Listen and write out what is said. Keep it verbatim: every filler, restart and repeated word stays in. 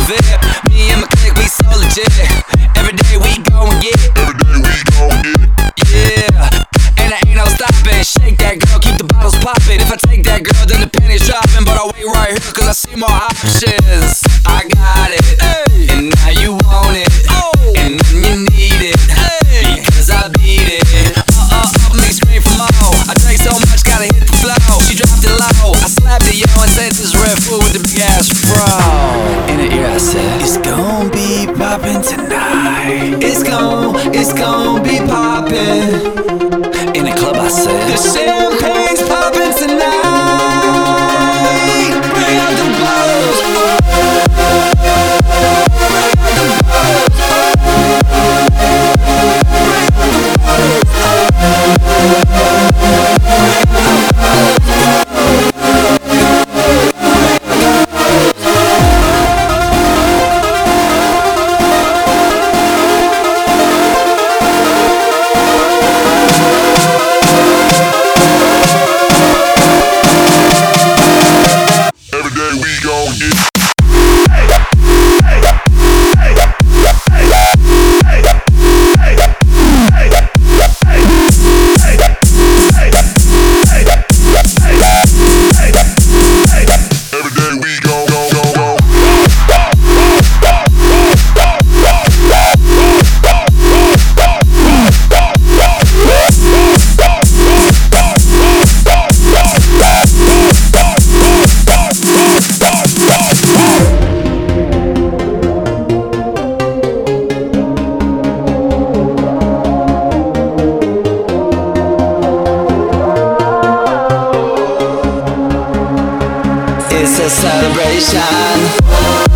V I P. Me and my clique, we so legit. Every day we go and get it. Every day we gon' get it. Yeah, and there ain't no stopping. Shake that girl, keep the bottles popping. If I take that girl, then the penny's dropping. But I'll wait right here, cause I see more options. I got it, hey. And now you want it, oh. And then you need it, hey. Because I beat it. Uh, uh, up, make scream for more. I drank so much, gotta hit the flow. She dropped it low, I slapped it, yo, and said this red food with the big ass fro. In her ear I said, it's gon' be poppin' tonight. It's gon', it's gon' be poppin'. In the club I said, the champagne's poppin' tonight. Bring out the bottles, oh. Every day we gon' get it. Every day we gon' go, go, go. It's a celebration.